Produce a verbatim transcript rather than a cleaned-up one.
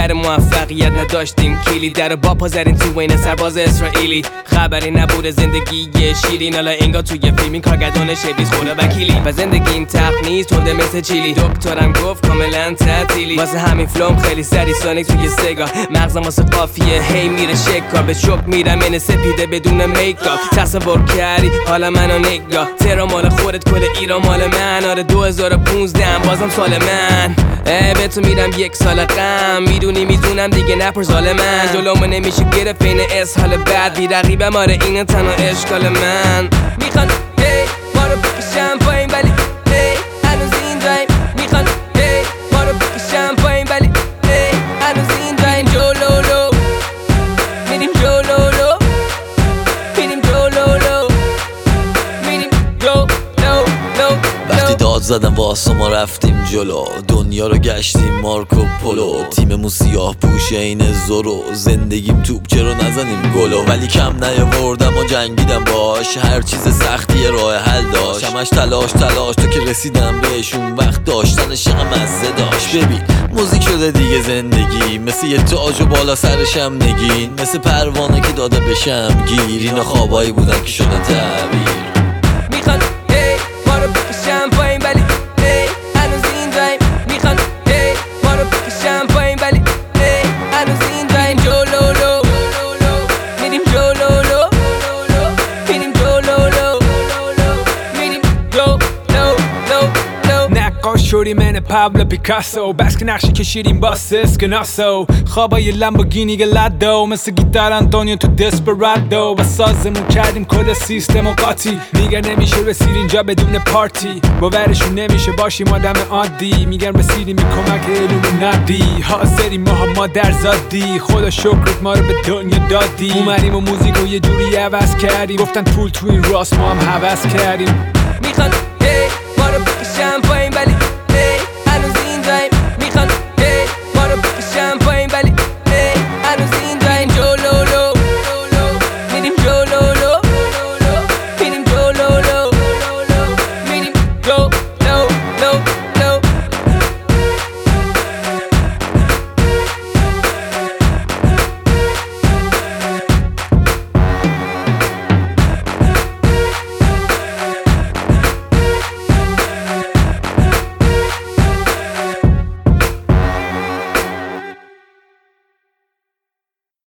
در موفقیت نداشتیم کلی در با پا زدیم تو این سرباز اسرائیلی خبری نبوده زندگی شیرین حالا انگار توی فیلمی کارگردان شبیز خدا وکیلی و زندگی این تخت نیست تنده مثل چیلی دکترم گفت کاملا تعطیلی واسه همین فلوم خیلی سری سونیک توی سگا مغزم واسه قافیه هی میره شکار به شک میرم این سپیده بدون میکاپ تصور کردی حالا منو نگاه ترا مال خودت کل ایران مال من آره دو هزار و پونزده بازم سال من ای به تو میرم یک سال غم میدونی میدونم دیگه نپر ظالم من جلومو نمیشه گرفت این اسحال بعد بی رقیبم آره این تنها اشکال من میخوان هی ما رو بکشم پایین ولی هی هنوز این دایم میخوان هی ما رو بکشم پایین ولی هی هنوز این دایم جلولو میریم جلولو میریم جلولو میریم جلولو وقتی داد زدم واسه ما رفتیم جلو دنیا رو گشتیم مارکو پولو تیممون سیاه پوشه این زورو زندگیم توپ چرا نزنیم گلو ولی کم نیاوردم و جنگیدم باش هر چیز سختی راه حل داشت همش تلاش تلاش تا که رسیدم بهش اون وقت داشتن عشق مزه داشت ببین موزیک شده دیگه زندگی مثل یه تاج و بالا سرشم نگین مثل پروانه که داده بشم گیر اینا خوابایی بودن که شده تعبیر میخوان هی ما رو بکشم پایین ولی هی هنوز این دایم میخوان هی ما رو بکشم پایین ولی هی هنوز این دایم جلولو میریم جلولو میریم جلولو میریم جلولو نقاش شدی من پابلو پیکاسو بس که نقشی کشیدیم با اسکناسو خوابای لامبورگینی گلادو مثل گیتار آنتونیو تو دسپرادو و سازمون کردیم کل سیستم و قاطی میگن نمیشه رسید اینجا بدون پارتی باورشون نمیشه باشیم آدم عادی میگن رسیدیم این کمک ایلومیناتی حاضریم ما هم مادر زادی خدا شکرت ما رو به دنیا دادی اومدیم و موزیکو یه جوری عوض کردیم گفتن پول تو این راست ما هم حوض کردیم میخوان هی ما رو بکشم پایین ولی